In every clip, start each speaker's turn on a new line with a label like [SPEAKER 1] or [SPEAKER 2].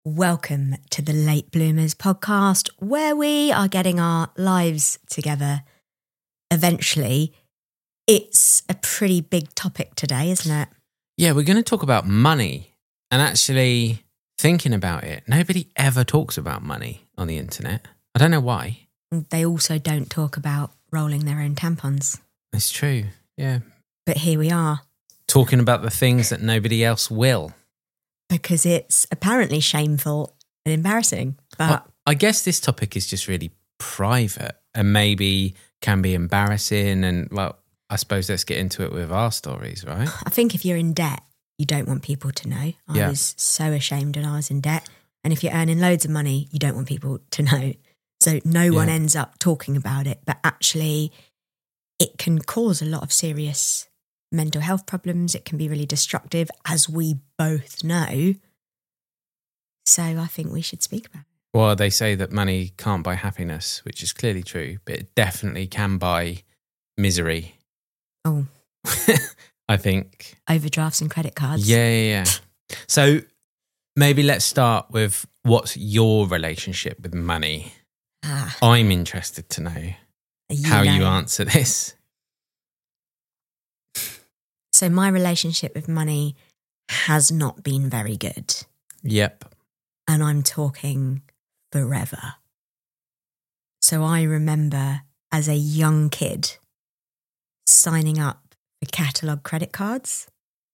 [SPEAKER 1] Welcome to the Late Bloomers podcast, where we are getting our lives together eventually. It's a pretty big topic today, isn't it?
[SPEAKER 2] Yeah, we're going to talk about money and actually thinking about it. Nobody ever talks about money on the internet. I don't know why.
[SPEAKER 1] They also don't talk about rolling their own tampons.
[SPEAKER 2] It's true, yeah.
[SPEAKER 1] But here we are.
[SPEAKER 2] Talking about the things that nobody else will.
[SPEAKER 1] Because it's apparently shameful and embarrassing. But
[SPEAKER 2] Well, I guess this topic is just really private and maybe can be embarrassing. And, well, I suppose let's get into it with our stories, right?
[SPEAKER 1] I think if you're in debt, you don't want people to know. I was so ashamed when I was in debt. And if you're earning loads of money, you don't want people to know. So no one ends up talking about it. But actually, it can cause a lot of serious mental health problems. It can be really destructive, as we both know. So I think we should speak about it.
[SPEAKER 2] Well, they say that money can't buy happiness, which is clearly true, but it definitely can buy misery.
[SPEAKER 1] Oh,
[SPEAKER 2] I think.
[SPEAKER 1] overdrafts and credit cards.
[SPEAKER 2] Yeah. So maybe let's start with what's your relationship with money? I'm interested to know how you answer this.
[SPEAKER 1] So my relationship with money has not been very good.
[SPEAKER 2] Yep.
[SPEAKER 1] And I'm talking forever. So I remember as a young kid signing up for catalogue credit cards.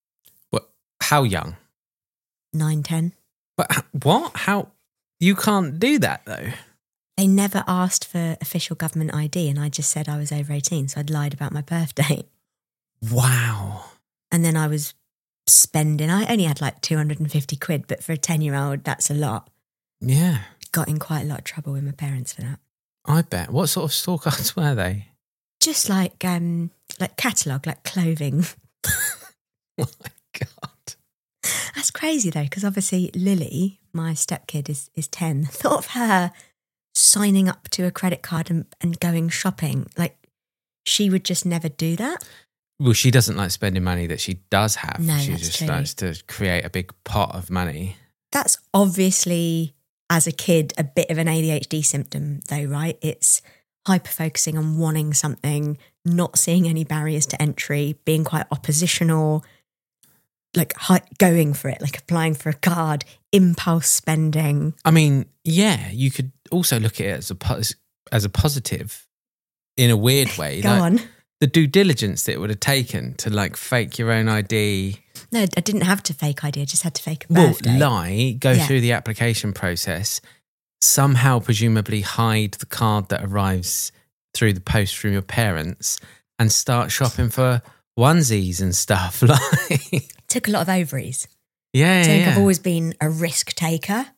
[SPEAKER 2] How young?
[SPEAKER 1] 9, 10.
[SPEAKER 2] What? How? You can't do that though.
[SPEAKER 1] They never asked for official government ID and I just said I was over 18, so I'd lied about my birthday.
[SPEAKER 2] Wow.
[SPEAKER 1] And then I was spending, I only had like 250 quid, but for a 10-year-old, that's a lot.
[SPEAKER 2] Yeah.
[SPEAKER 1] Got in quite a lot of trouble with my parents for that.
[SPEAKER 2] I bet. What sort of store cards were they?
[SPEAKER 1] Just like catalogue, like clothing.
[SPEAKER 2] Oh my God.
[SPEAKER 1] That's crazy though, because obviously Lily, my stepkid, is 10. Thought of her signing up to a credit card and going shopping. Like, she would just never do that.
[SPEAKER 2] Well, she doesn't like spending money that she does have.
[SPEAKER 1] No,
[SPEAKER 2] she
[SPEAKER 1] that's
[SPEAKER 2] just
[SPEAKER 1] true.
[SPEAKER 2] likes to create a big pot of money.
[SPEAKER 1] That's obviously, as a kid, a bit of an ADHD symptom though, right? It's hyper-focusing on wanting something, not seeing any barriers to entry, being quite oppositional, like going for it, like applying for a card, impulse spending.
[SPEAKER 2] I mean, yeah, you could also look at it as a positive in a weird way.
[SPEAKER 1] Go on.
[SPEAKER 2] The due diligence that it would have taken to like fake your own ID.
[SPEAKER 1] No, I didn't have to fake ID. I just had to fake a birthday.
[SPEAKER 2] Well, lie, go through the application process, somehow presumably hide the card that arrives through the post from your parents and start shopping for onesies and stuff. Like,
[SPEAKER 1] Took a lot of ovaries.
[SPEAKER 2] yeah,
[SPEAKER 1] I think
[SPEAKER 2] yeah.
[SPEAKER 1] I've always been a risk taker.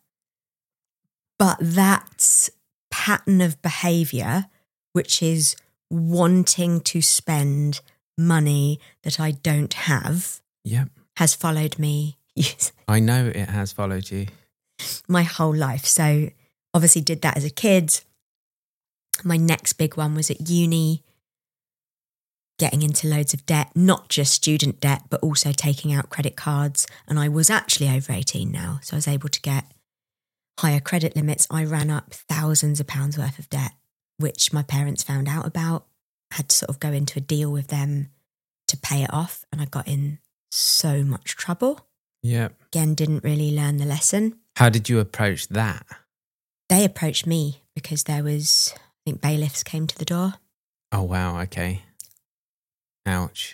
[SPEAKER 1] But that pattern of behaviour, which is wanting to spend money that I don't have,
[SPEAKER 2] Yep.
[SPEAKER 1] has followed me
[SPEAKER 2] I know it has followed you.
[SPEAKER 1] my whole life. So obviously did that as a kid. My next big one was at uni, getting into loads of debt, not just student debt, but also taking out credit cards. And I was actually over 18 now, so I was able to get higher credit limits. I ran up thousands of pounds worth of debt, which my parents found out about. Had to sort of go into a deal with them to pay it off, and I got in so much trouble.
[SPEAKER 2] Yep.
[SPEAKER 1] Again, didn't really learn the lesson.
[SPEAKER 2] How did you approach that?
[SPEAKER 1] They approached me because there was, I think, bailiffs came to the door.
[SPEAKER 2] Oh, wow. Okay. Ouch.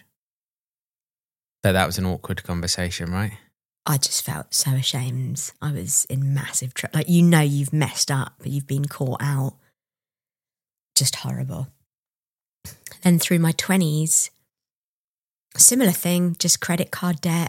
[SPEAKER 2] But that was an awkward conversation, right?
[SPEAKER 1] I just felt so ashamed. I was in massive trouble. Like, you know, you've messed up, but you've been caught out. Just horrible. Then through my 20s, similar thing, just credit card debt.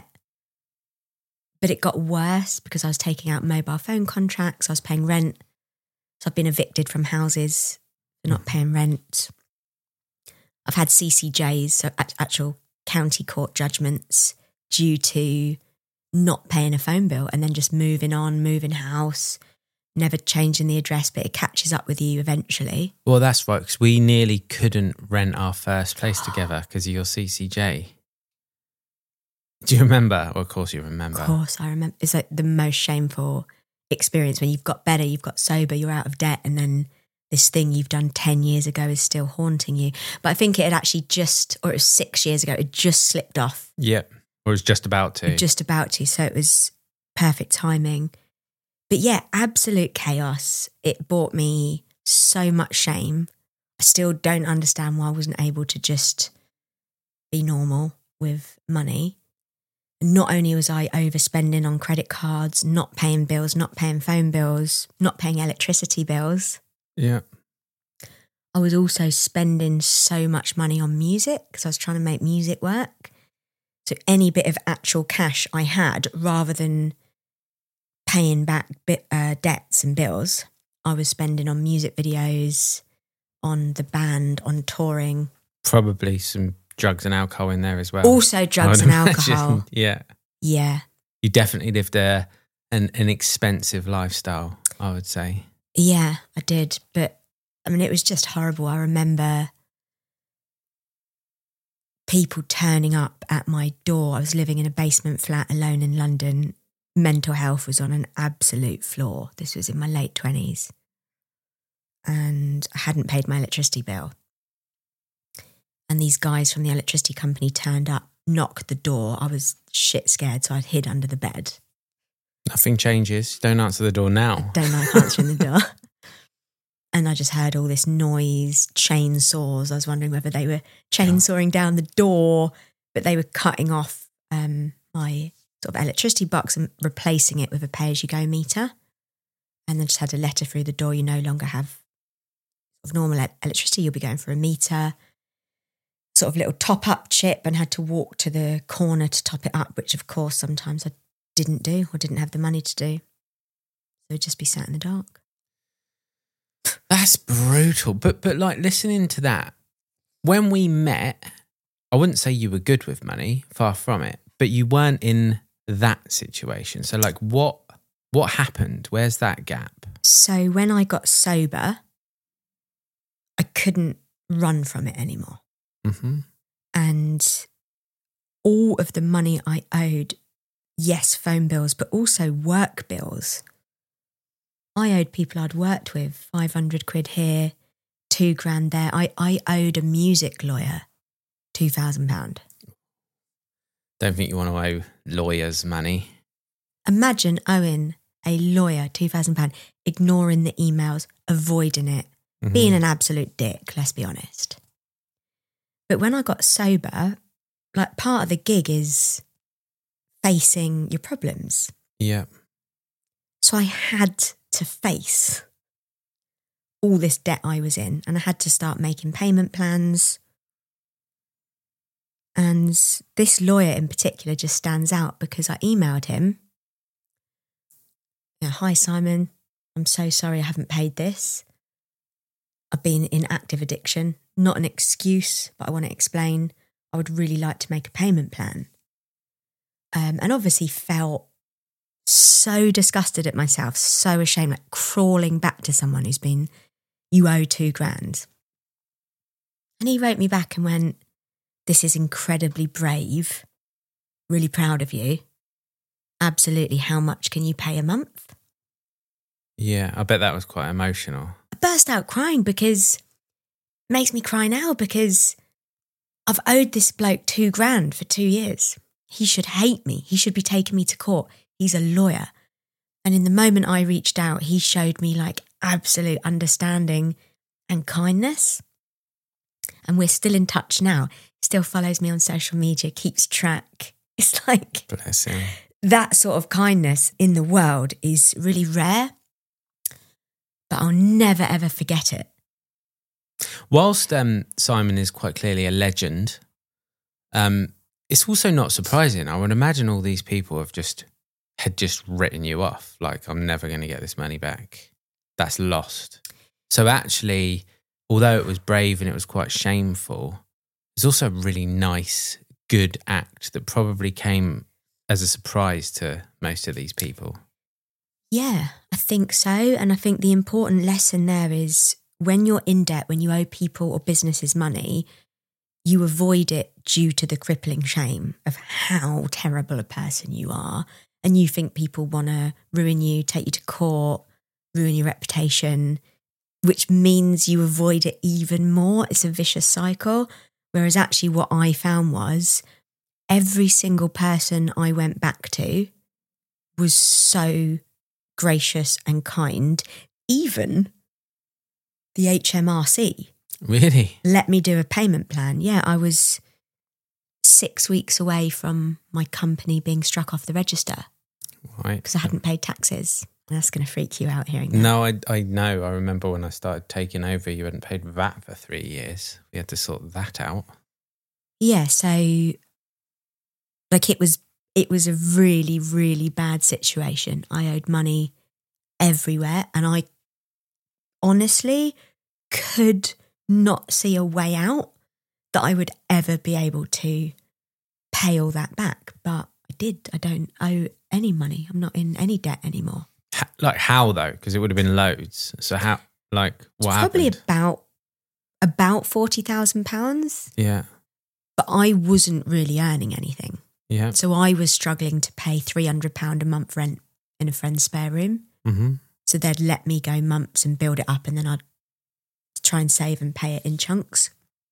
[SPEAKER 1] But it got worse because I was taking out mobile phone contracts. I was paying rent. So I've been evicted from houses for not paying rent. I've had CCJs, so actual county court judgments, due to not paying a phone bill and then just moving on, moving house, never changing the address, but it catches up with you eventually.
[SPEAKER 2] Well, that's right, because we nearly couldn't rent our first place together because of your CCJ. Do you remember? Well, of course you remember.
[SPEAKER 1] Of course, I remember. It's like the most shameful experience when you've got better, you've got sober, you're out of debt, and then this thing you've done 10 years ago is still haunting you. But I think it had actually or it was 6 years ago, it just slipped off.
[SPEAKER 2] Yep. Or it was just about to.
[SPEAKER 1] Just about to. So it was perfect timing. But yeah, absolute chaos. It brought me so much shame. I still don't understand why I wasn't able to just be normal with money. Not only was I overspending on credit cards, not paying bills, not paying phone bills, not paying electricity bills.
[SPEAKER 2] Yeah.
[SPEAKER 1] I was also spending so much money on music because I was trying to make music work. So any bit of actual cash I had, rather than paying back debts and bills, I was spending on music videos, on the band, on touring.
[SPEAKER 2] Probably some drugs and alcohol in there as well.
[SPEAKER 1] Also drugs and alcohol.
[SPEAKER 2] Yeah.
[SPEAKER 1] Yeah.
[SPEAKER 2] You definitely lived an expensive lifestyle, I would say.
[SPEAKER 1] Yeah, I did. But I mean, it was just horrible. I remember people turning up at my door. I was living in a basement flat alone in London. Mental health was on an absolute floor. This was in my late 20s. And I hadn't paid my electricity bill. And these guys from the electricity company turned up, knocked the door. I was shit scared, so I'd hid under the bed.
[SPEAKER 2] Nothing changes. Don't answer the door now.
[SPEAKER 1] I don't like answering the door. And I just heard all this noise, chainsaws. I was wondering whether they were chainsawing down the door, but they were cutting off my sort of electricity box and replacing it with a pay-as-you-go meter. And then just had a letter through the door, you no longer have sort of normal electricity, you'll be going for a meter. Sort of little top-up chip, and had to walk to the corner to top it up, which of course sometimes I didn't do or didn't have the money to do. So I'd just be sat in the dark.
[SPEAKER 2] That's brutal. But like, listening to that, when we met, I wouldn't say you were good with money, far from it, but you weren't in that situation. So like, what happened? Where's that gap?
[SPEAKER 1] So when I got sober, I couldn't run from it anymore.
[SPEAKER 2] Mm-hmm.
[SPEAKER 1] And all of the money I owed, yes, phone bills, but also work bills. I owed people I'd worked with 500 quid here, £2,000 there. I owed a music lawyer £2,000.
[SPEAKER 2] Don't think you want to owe lawyers money.
[SPEAKER 1] Imagine owing a lawyer £2,000, ignoring the emails, avoiding it, being an absolute dick, let's be honest. But when I got sober, like, part of the gig is facing your problems.
[SPEAKER 2] Yeah.
[SPEAKER 1] So I had to face all this debt I was in, and I had to start making payment plans. And this lawyer in particular just stands out because I emailed him. Hi, Simon. I'm so sorry I haven't paid this. I've been in active addiction. Not an excuse, but I want to explain. I would really like to make a payment plan. And obviously felt so disgusted at myself, so ashamed, like crawling back to someone who's been, you owe £2,000. And he wrote me back and went, this is incredibly brave. Really proud of you. Absolutely. How much can you pay a month?
[SPEAKER 2] Yeah, I bet that was quite emotional.
[SPEAKER 1] I burst out crying because it makes me cry now because I've owed this bloke £2,000 for 2 years. He should hate me. He should be taking me to court. He's a lawyer. And in the moment I reached out, he showed me like absolute understanding and kindness. And we're still in touch now. Still follows me on social media, keeps track. It's like,
[SPEAKER 2] bless him.
[SPEAKER 1] That sort of kindness in the world is really rare, but I'll never ever forget it.
[SPEAKER 2] Whilst Simon is quite clearly a legend, it's also not surprising. I would imagine all these people had just written you off. Like, I'm never going to get this money back. That's lost. So actually, although it was brave and it was quite shameful, it's also a really nice, good act that probably came as a surprise to most of these people.
[SPEAKER 1] Yeah, I think so. And I think the important lesson there is when you're in debt, when you owe people or businesses money, you avoid it due to the crippling shame of how terrible a person you are. and you think people want to ruin you, take you to court, ruin your reputation, which means you avoid it even more. It's a vicious cycle. Whereas actually what I found was every single person I went back to was so gracious and kind. Even the HMRC
[SPEAKER 2] Really?
[SPEAKER 1] let me do a payment plan. Yeah, I was 6 weeks away from my company being struck off the register
[SPEAKER 2] Right.
[SPEAKER 1] because I hadn't paid taxes. That's going to freak you out hearing that.
[SPEAKER 2] No, I know. I remember when I started taking over, you hadn't paid VAT for 3 years. We had to sort that out.
[SPEAKER 1] Yeah, so like it was a really, really bad situation. I owed money everywhere and I honestly could not see a way out that I would ever be able to pay all that back. But I did. I don't owe any money. I'm not in any debt anymore.
[SPEAKER 2] Like how though? Because it would have been loads. So how? Like what
[SPEAKER 1] Probably
[SPEAKER 2] happened?
[SPEAKER 1] about £40,000.
[SPEAKER 2] Yeah.
[SPEAKER 1] But I wasn't really earning anything.
[SPEAKER 2] Yeah.
[SPEAKER 1] So I was struggling to pay £300 a month rent in a friend's spare room.
[SPEAKER 2] Mm-hmm.
[SPEAKER 1] So they'd let me go months and build it up, and then I'd try and save and pay it in chunks.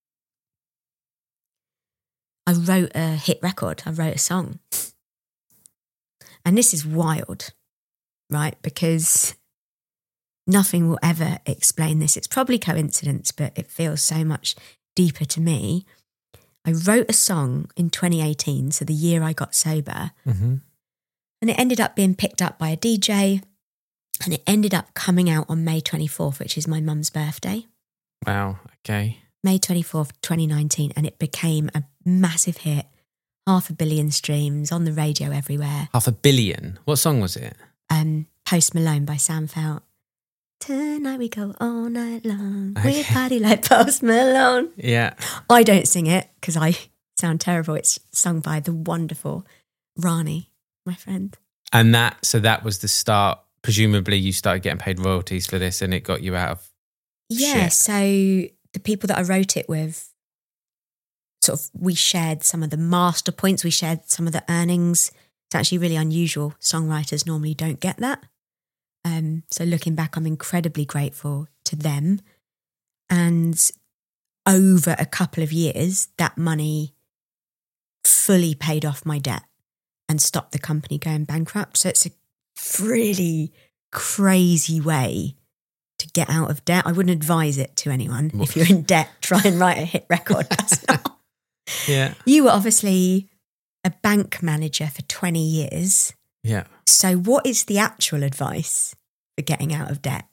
[SPEAKER 1] I wrote a hit record. I wrote a song. And this is wild, right? Because nothing will ever explain this. It's probably coincidence, but it feels so much deeper to me. I wrote a song in 2018, so the year I got sober,
[SPEAKER 2] Mm-hmm.
[SPEAKER 1] and it ended up being picked up by a DJ, and it ended up coming out on May 24th, which is my mum's birthday.
[SPEAKER 2] Wow. Okay.
[SPEAKER 1] May 24th, 2019, and it became a massive hit. 500 million streams on the radio everywhere.
[SPEAKER 2] 500 million. What song was it?
[SPEAKER 1] Post Malone by Sam Felt. Tonight we go all night long.
[SPEAKER 2] Okay.
[SPEAKER 1] We party like Post Malone.
[SPEAKER 2] Yeah.
[SPEAKER 1] I don't sing it because I sound terrible. It's sung by the wonderful Rani, my friend.
[SPEAKER 2] And that was the start. Presumably you started getting paid royalties for this and it got you out of
[SPEAKER 1] Yeah,
[SPEAKER 2] shit.
[SPEAKER 1] so the people that I wrote it with, sort of, we shared some of the master points, we shared some of the earnings. It's actually really unusual. Songwriters normally don't get that. So looking back, I'm incredibly grateful to them. And over a couple of years, that money fully paid off my debt and stopped the company going bankrupt. So it's a really crazy way to get out of debt. I wouldn't advise it to anyone. If you're in debt, try and write a hit record. That's not.
[SPEAKER 2] Yeah.
[SPEAKER 1] You were obviously a bank manager for 20 years.
[SPEAKER 2] Yeah.
[SPEAKER 1] So what is the actual advice for getting out of debt?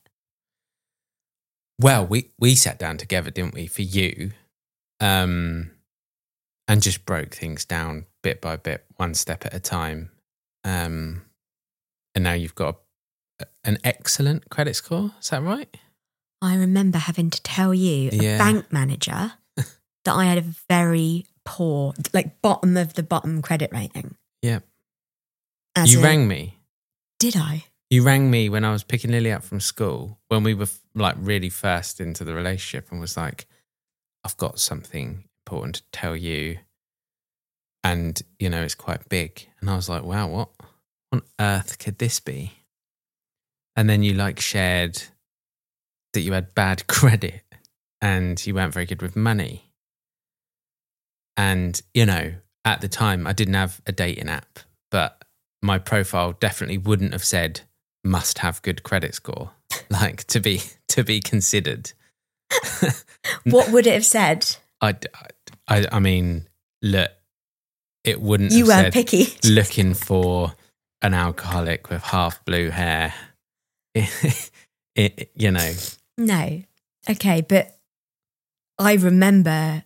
[SPEAKER 2] Well, we sat down together, didn't we, for you, and just broke things down bit by bit, one step at a time. And now you've got an excellent credit score. Is that right?
[SPEAKER 1] I remember having to tell you, a bank manager, that I had a very poor, like bottom of the bottom credit rating.
[SPEAKER 2] Yeah. You rang me.
[SPEAKER 1] Did I?
[SPEAKER 2] You rang me when I was picking Lily up from school, when we were like really first into the relationship, and was like, I've got something important to tell you. And, you know, it's quite big. And I was like, wow, what on earth could this be? And then you like shared that you had bad credit and you weren't very good with money. And, you know, at the time I didn't have a dating app, but my profile definitely wouldn't have said must have good credit score, like to be considered.
[SPEAKER 1] What would it have said?
[SPEAKER 2] I mean, look, it wouldn't
[SPEAKER 1] You
[SPEAKER 2] have
[SPEAKER 1] weren't
[SPEAKER 2] said
[SPEAKER 1] picky.
[SPEAKER 2] looking for an alcoholic with half blue hair. You know.
[SPEAKER 1] No. Okay, but I remember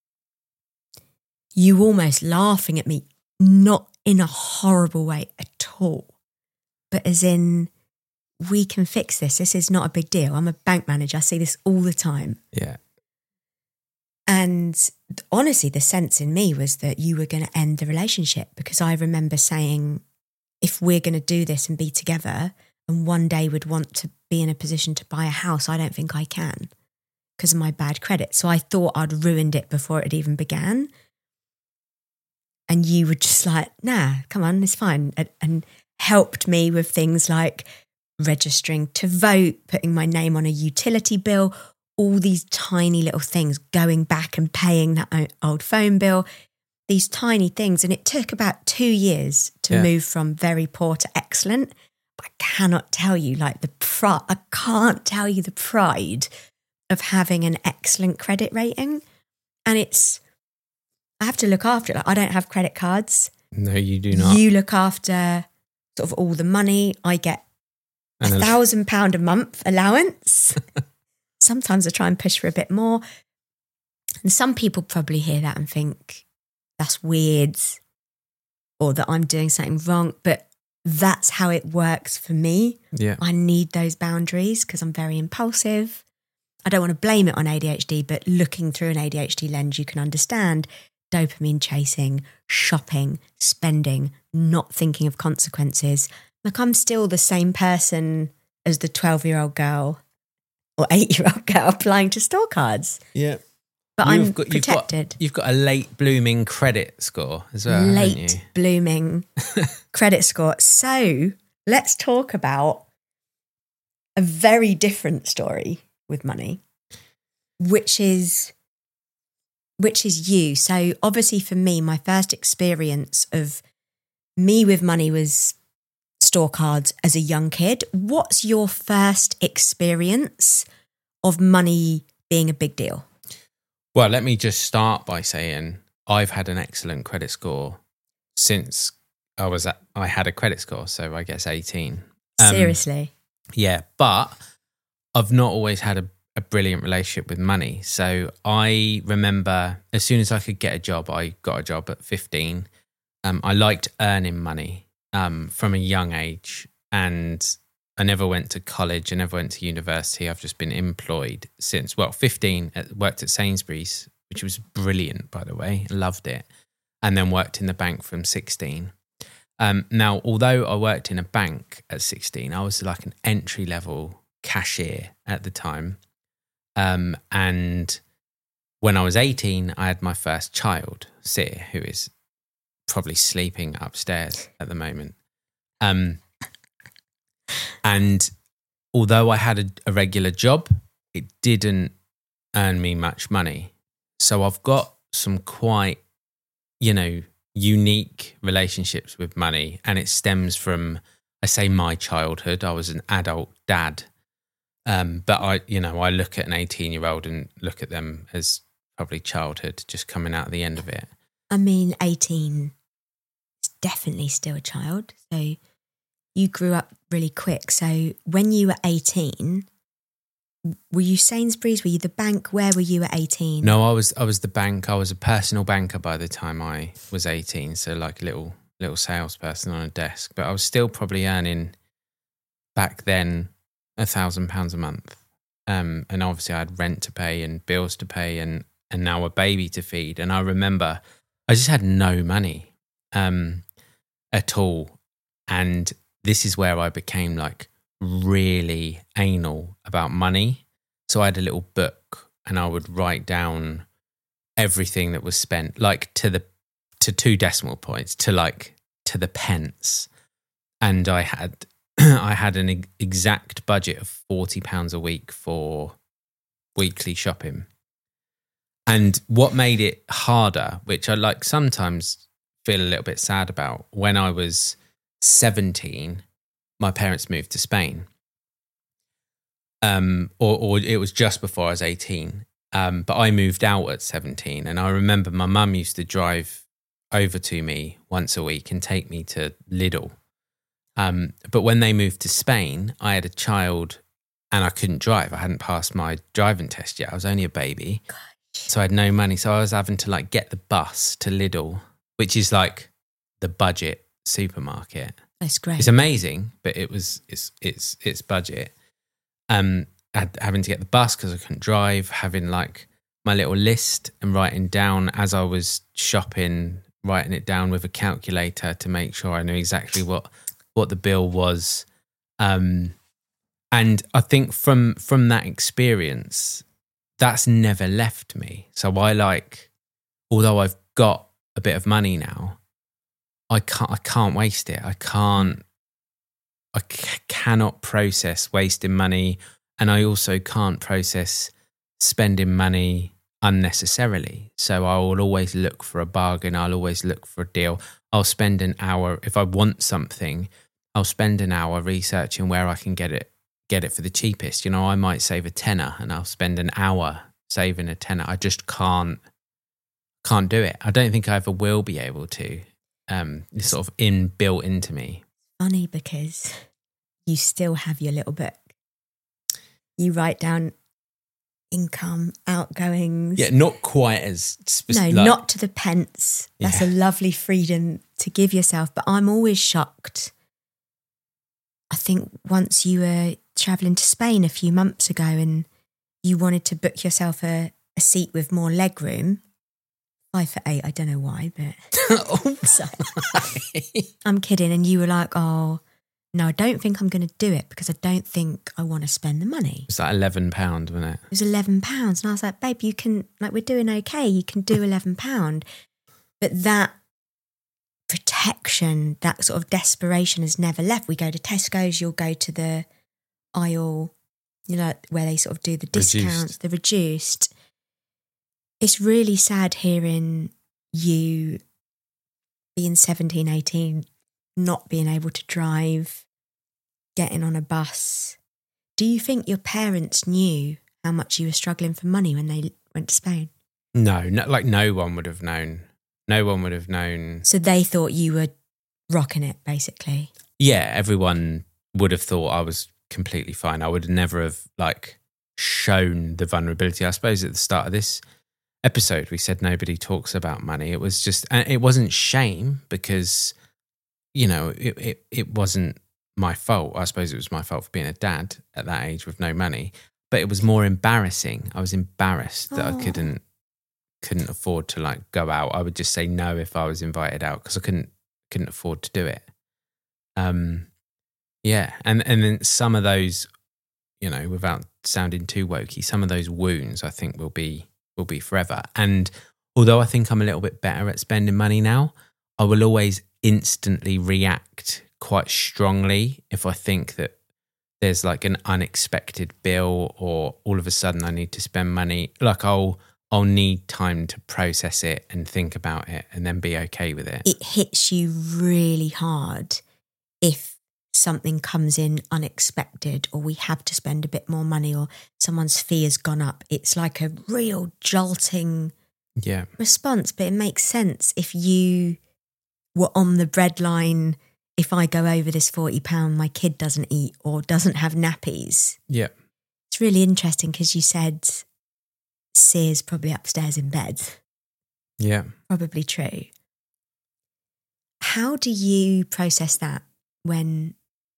[SPEAKER 1] you almost laughing at me, not in a horrible way at all, but as in, we can fix this. This is not a big deal. I'm a bank manager. I see this all the time.
[SPEAKER 2] Yeah.
[SPEAKER 1] And honestly, the sense in me was that you were going to end the relationship, because I remember saying, if we're going to do this and be together and one day would want to be in a position to buy a house, I don't think I can because of my bad credit. So I thought I'd ruined it before it even began. And you were just like, nah, come on, it's fine. And helped me with things like registering to vote, putting my name on a utility bill, all these tiny little things, going back and paying that old phone bill, these tiny things. And it took about 2 years to move from very poor to excellent. But I cannot tell you I can't tell you the pride of having an excellent credit rating. And I have to look after it. I don't have credit cards.
[SPEAKER 2] No, you do not.
[SPEAKER 1] You look after sort of all the money. I get £1,000 a month allowance. Sometimes I try and push for a bit more. And some people probably hear that and think that's weird or that I'm doing something wrong. But that's how it works for me.
[SPEAKER 2] Yeah.
[SPEAKER 1] I need those boundaries because I'm very impulsive. I don't want to blame it on ADHD, but looking through an ADHD lens, you can understand dopamine chasing, shopping, spending, not thinking of consequences. I'm still the same person as the 12-year-old girl or 8-year-old girl applying to store cards.
[SPEAKER 2] Yeah.
[SPEAKER 1] But I'm protected.
[SPEAKER 2] You've got a late blooming credit score as well.
[SPEAKER 1] Late blooming credit score. So let's talk about a very different story with money, which is you. So obviously for me, my first experience of me with money was store cards as a young kid. What's your first experience of money being a big deal?
[SPEAKER 2] Well, let me just start by saying I've had an excellent credit score since I had a credit score, so I guess 18.
[SPEAKER 1] Seriously?
[SPEAKER 2] Yeah, but I've not always had a brilliant relationship with money. So I remember as soon as I could get a job, I got a job at 15. I liked earning money from a young age, and I never went to college. I never went to university. I've just been employed since, 15, worked at Sainsbury's, which was brilliant, by the way. Loved it. And then worked in the bank from 16. Now, although I worked in a bank at 16, I was like an entry-level cashier at the time. And when I was 18, I had my first child, Seer, who is probably sleeping upstairs at the moment. And although I had a regular job, it didn't earn me much money. So I've got some quite, unique relationships with money. And it stems from, I say my childhood. I was an adult dad. But I look at an 18-year-old and look at them as probably childhood, just coming out at the end of it.
[SPEAKER 1] 18 is definitely still a child. So you grew up really quick. So when you were 18, were you Sainsbury's? Were you the bank? Where were you at 18?
[SPEAKER 2] No, I was the bank. I was a personal banker by the time I was 18. So like a little salesperson on a desk. But I was still probably earning back then £1,000 a month. And obviously I had rent to pay and bills to pay and now a baby to feed. And I remember I just had no money at all. And this is where I became like really anal about money. So I had a little book and I would write down everything that was spent, like to 2 decimal points, to the pence. And I had an exact budget of £40 a week for weekly shopping. And what made it harder, which I sometimes feel a little bit sad about, when I was 17, my parents moved to Spain. Or it was just before I was 18. But I moved out at 17. And I remember my mum used to drive over to me once a week and take me to Lidl. But when they moved to Spain, I had a child and I couldn't drive. I hadn't passed my driving test yet. I was only a baby. Gosh. So I had no money. So I was having to get the bus to Lidl, which is like the budget supermarket.
[SPEAKER 1] That's great.
[SPEAKER 2] It's amazing, but it's budget. Having to get the bus because I couldn't drive, having my little list and writing down as I was shopping, writing it down with a calculator to make sure I knew exactly what the bill was. And I think from that experience, that's never left me. So although I've got a bit of money now, I can't waste it. I can't cannot process wasting money, and I also can't process spending money unnecessarily. So I will always look for a bargain. I'll always look for a deal. I'll spend an hour if I want something. I'll spend an hour researching where I can get it for the cheapest. You know, I might save a tenner, and I'll spend an hour saving a tenner. I just can't do it. I don't think I ever will be able to. It's sort of inbuilt into me.
[SPEAKER 1] Funny because you still have your little book. You write down income, outgoings.
[SPEAKER 2] Yeah, not quite as specific.
[SPEAKER 1] No, not to the pence. That's a lovely freedom to give yourself. But I'm always shocked. I think once you were travelling to Spain a few months ago and you wanted to book yourself a seat with more leg room, 5'8", I don't know why, but so, I'm kidding. And you were like, oh, no, I don't think I'm going to do it because I don't think I want to spend the money.
[SPEAKER 2] It was like £11, wasn't it?
[SPEAKER 1] It was £11. And I was like, babe, you can, like, we're doing okay. You can do £11. But that protection, that sort of desperation has never left. We go to Tesco's, you'll go to the aisle, you know, where they sort of do the discounts, the reduced. It's really sad hearing you being 17, 18, not being able to drive, getting on a bus. Do you think your parents knew how much you were struggling for money when they went to Spain?
[SPEAKER 2] No, like no one would have known. No one would have known.
[SPEAKER 1] So they thought you were rocking it, basically?
[SPEAKER 2] Yeah, everyone would have thought I was completely fine. I would never have like shown the vulnerability. I suppose at the start of this episode, we said nobody talks about money. It was just, and it wasn't shame because, you know, it wasn't my fault. I suppose it was my fault for being a dad at that age with no money, but it was more embarrassing. I was embarrassed that I couldn't afford to like go out. I would just say no if I was invited out because I couldn't afford to do it. Yeah, and then some of those, you know, without sounding too wokey, some of those wounds I think will be forever. And although I think I'm a little bit better at spending money now, I will always instantly react quite strongly if I think that there's like an unexpected bill or all of a sudden I need to spend money. Like I'll need time to process it and think about it and then be okay with it.
[SPEAKER 1] It hits you really hard if something comes in unexpected or we have to spend a bit more money or someone's fee has gone up. It's like a real jolting response, but it makes sense if you were on the breadline. If I go over this £40, my kid doesn't eat or doesn't have nappies.
[SPEAKER 2] Yeah.
[SPEAKER 1] It's really interesting because you said Sear's probably upstairs in bed.
[SPEAKER 2] Yeah.
[SPEAKER 1] Probably true. How do you process that when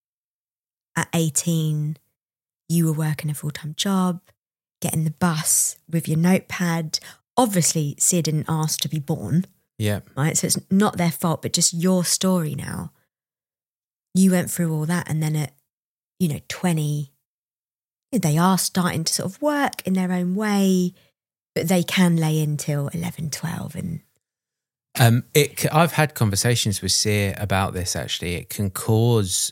[SPEAKER 1] at 18 you were working a full-time job, getting the bus with your notepad? Obviously, Sear didn't ask to be born.
[SPEAKER 2] Yeah.
[SPEAKER 1] Right? So it's not their fault, but just your story now. You went through all that and then at, 20, they are starting to sort of work in their own way, but they can lay in till 11, 12 and...
[SPEAKER 2] I've had conversations with Sear about this actually. It can cause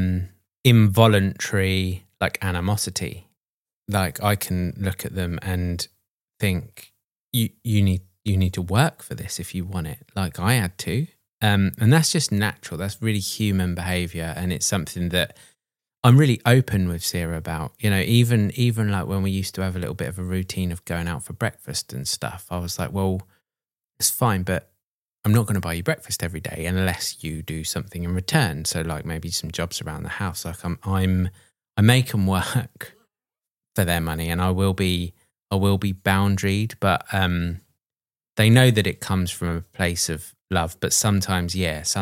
[SPEAKER 2] involuntary like animosity. Like I can look at them and think you need to work for this if you want it. Like I had to. And that's just natural. That's really human behavior. And it's something that I'm really open with Sear about. You know, even like when we used to have a little bit of a routine of going out for breakfast and stuff, I was like, well, it's fine, but I'm not going to buy you breakfast every day unless you do something in return. So like maybe some jobs around the house. Like I make them work for their money, and I will be boundaried, but they know that it comes from a place of love. But sometimes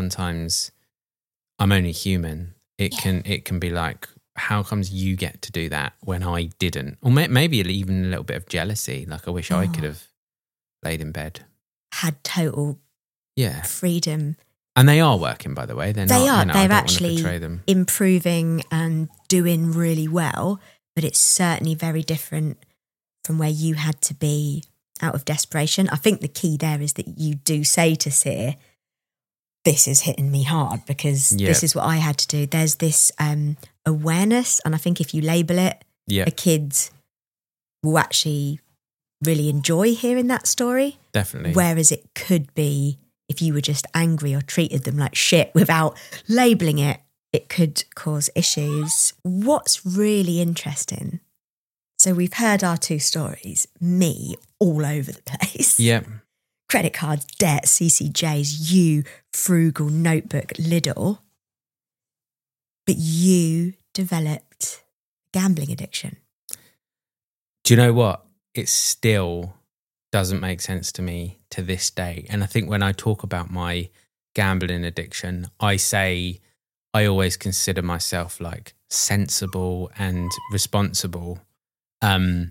[SPEAKER 2] I'm only human. It can be like, how comes you get to do that when I didn't? Or maybe even a little bit of jealousy. Like I wish I could have laid in bed.
[SPEAKER 1] Had total freedom.
[SPEAKER 2] And they are working, by the way. They're
[SPEAKER 1] actually improving and doing really well, but it's certainly very different from where you had to be out of desperation. I think the key there is that you do say to Sear, this is hitting me hard because this is what I had to do. There's this awareness, and I think if you label it, the kids will actually really enjoy hearing that story.
[SPEAKER 2] Definitely.
[SPEAKER 1] Whereas it could be, if you were just angry or treated them like shit without labeling it, it could cause issues. What's really interesting, so we've heard our two stories, me all over the place.
[SPEAKER 2] Yep.
[SPEAKER 1] Credit cards, debt, CCJs, you, frugal, notebook, Lidl. But you developed gambling addiction.
[SPEAKER 2] Do you know what? It still doesn't make sense to me to this day. And I think when I talk about my gambling addiction, I say I always consider myself like sensible and responsible. And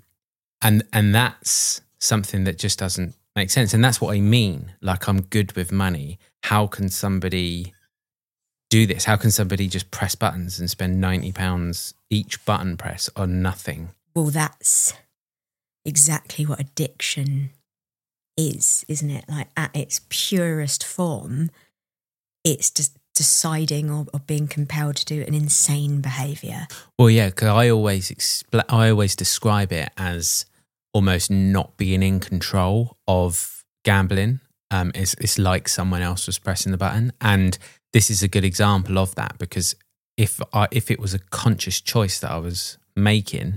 [SPEAKER 2] that's something that just doesn't make sense. And that's what I mean. Like, I'm good with money. How can somebody do this? How can somebody just press buttons and spend £90 each button press on nothing?
[SPEAKER 1] Well, that's exactly what addiction is, isn't it? Like, at its purest form, it's just deciding or being compelled to do an insane behaviour.
[SPEAKER 2] Well, yeah, because I always describe it as almost not being in control of gambling. It's like someone else was pressing the button, and this is a good example of that, because if it was a conscious choice that I was making,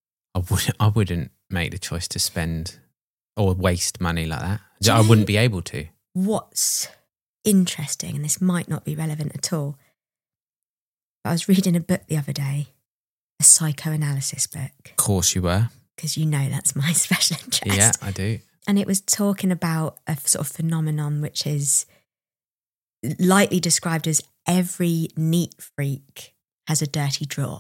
[SPEAKER 2] I wouldn't make the choice to spend or waste money like that. I wouldn't be able to.
[SPEAKER 1] What's interesting, and this might not be relevant at all, but I was reading a book the other day, a psychoanalysis book.
[SPEAKER 2] Of course you were.
[SPEAKER 1] Because you know that's my special interest.
[SPEAKER 2] Yeah, I do.
[SPEAKER 1] And it was talking about a sort of phenomenon which is lightly described as every neat freak has a dirty drawer.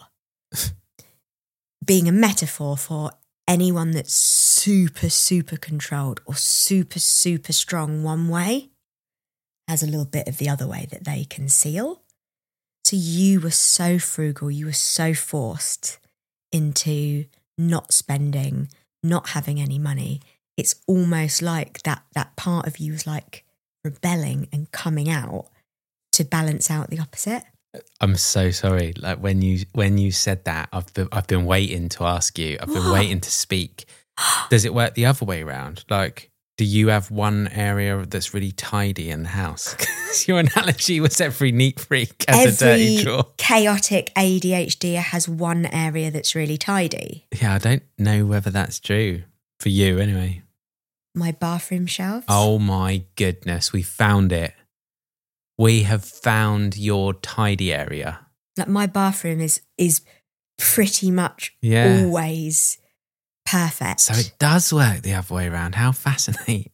[SPEAKER 1] Being a metaphor for anyone that's super, super controlled or super, super strong one way has a little bit of the other way that they conceal. So you were so frugal, you were so forced into not spending, not having any money. It's almost like that part of you was like rebelling and coming out to balance out the opposite.
[SPEAKER 2] I'm so sorry. Like when you said that, I've been waiting to ask you. I've been waiting to speak. Does it work the other way around? Like, do you have one area that's really tidy in the house? Your analogy was every neat freak has a dirty drawer.
[SPEAKER 1] Every chaotic ADHD has one area that's really tidy.
[SPEAKER 2] Yeah, I don't know whether that's true for you anyway.
[SPEAKER 1] My bathroom shelves.
[SPEAKER 2] Oh my goodness, we found it. We have found your tidy area.
[SPEAKER 1] Like, my bathroom is pretty much always perfect.
[SPEAKER 2] So it does work the other way around. How fascinating.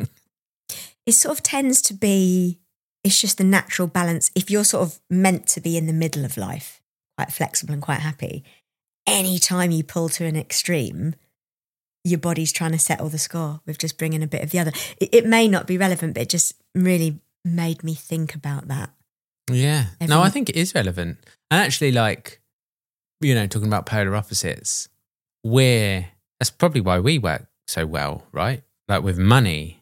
[SPEAKER 1] It sort of tends to be, it's just the natural balance. If you're sort of meant to be in the middle of life, quite flexible and quite happy, any time you pull to an extreme, your body's trying to settle the score with just bringing a bit of the other. It may not be relevant, but it just really made me think about that.
[SPEAKER 2] Yeah. No, I think it is relevant. And actually, like, you know, talking about polar opposites, that's probably why we work so well, right? Like with money.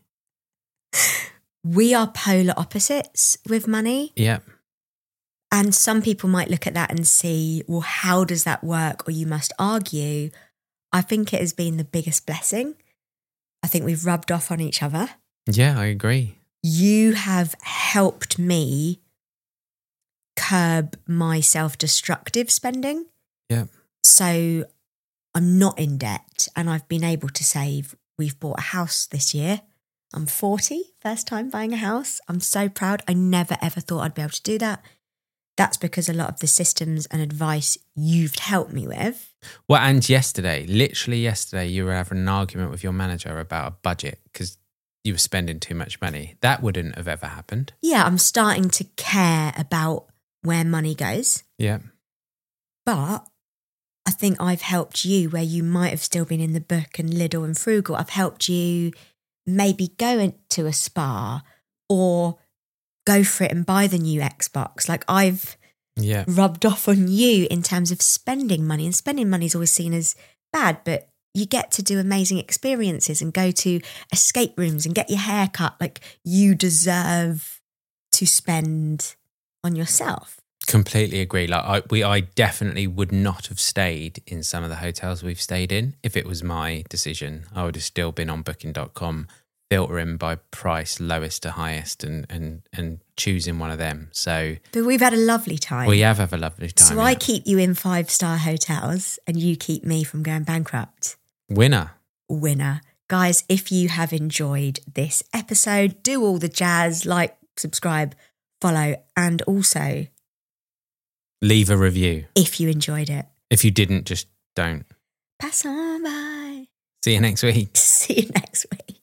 [SPEAKER 1] We are polar opposites with money.
[SPEAKER 2] Yeah.
[SPEAKER 1] And some people might look at that and see, well, how does that work? Or you must argue. I think it has been the biggest blessing. I think we've rubbed off on each other.
[SPEAKER 2] Yeah, I agree.
[SPEAKER 1] You have helped me curb my self-destructive spending.
[SPEAKER 2] Yeah.
[SPEAKER 1] So I'm not in debt and I've been able to save. We've bought a house this year. I'm 40, first time buying a house. I'm so proud. I never ever thought I'd be able to do that. That's because a lot of the systems and advice you've helped me with.
[SPEAKER 2] Well, and literally yesterday, you were having an argument with your manager about a budget because you were spending too much money. That wouldn't have ever happened.
[SPEAKER 1] Yeah, I'm starting to care about where money goes.
[SPEAKER 2] Yeah.
[SPEAKER 1] But I think I've helped you where you might have still been in the book and Lidl and frugal. I've helped you maybe go into a spa or go for it and buy the new Xbox. Like, I've rubbed off on you in terms of spending money, and spending money is always seen as bad, but you get to do amazing experiences and go to escape rooms and get your hair cut. Like, you deserve to spend on yourself.
[SPEAKER 2] Completely agree. Like I definitely would not have stayed in some of the hotels we've stayed in if it was my decision. I would have still been on Booking.com, filtering by price, lowest to highest, and choosing one of them. So,
[SPEAKER 1] but we've had a lovely time.
[SPEAKER 2] We have a lovely time.
[SPEAKER 1] So I keep you in 5-star hotels, and you keep me from going bankrupt.
[SPEAKER 2] Winner.
[SPEAKER 1] Guys, if you have enjoyed this episode, do all the jazz, like, subscribe, follow, and also
[SPEAKER 2] leave a review
[SPEAKER 1] if you enjoyed it.
[SPEAKER 2] If you didn't, just don't.
[SPEAKER 1] Pass on by.
[SPEAKER 2] See you next week.
[SPEAKER 1] See you next week.